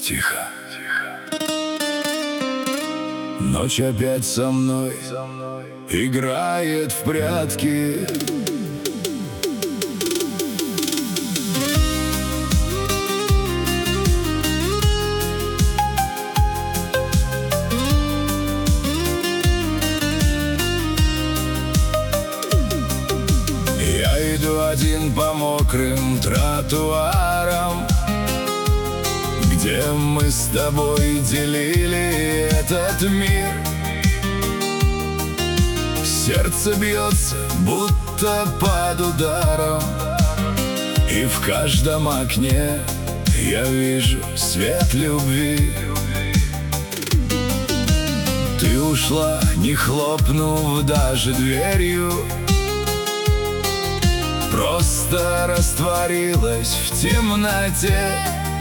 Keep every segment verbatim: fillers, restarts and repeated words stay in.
Тихо. Ночь опять со мной играет в прятки. Я иду один по мокрым тротуарам, где мы с тобой делили этот мир. Сердце бьется, будто под ударом, и в каждом окне я вижу свет любви. Ты ушла, не хлопнув даже дверью, просто растворилась в темноте.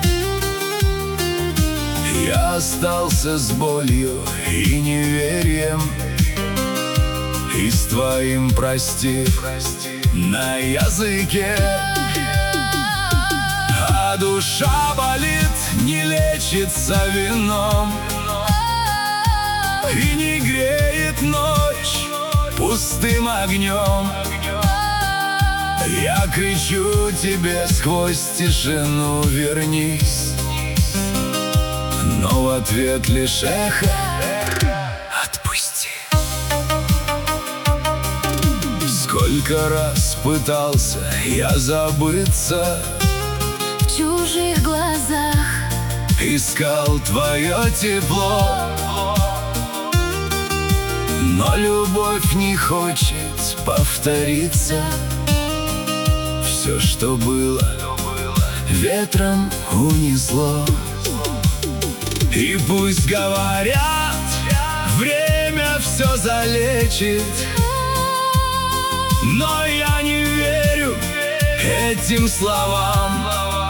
Я остался с болью и неверием, и с твоим прости на языке. А душа болит, не лечится вином, и не греет ночь пустым огнем. Я кричу тебе сквозь тишину: вернись. Но в ответ лишь эхо: отпусти. Сколько раз пытался я забыться, в чужих глазах искал твое тепло, но любовь не хочет повториться. Все, что было, ветром унесло. И пусть говорят, время все залечит, но я не верю этим словам.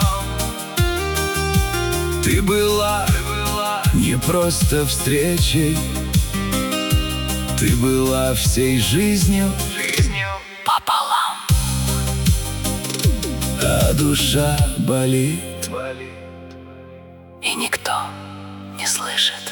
Ты была не просто встречей, ты была всей жизнью пополам. А душа болит, и никто не слышит.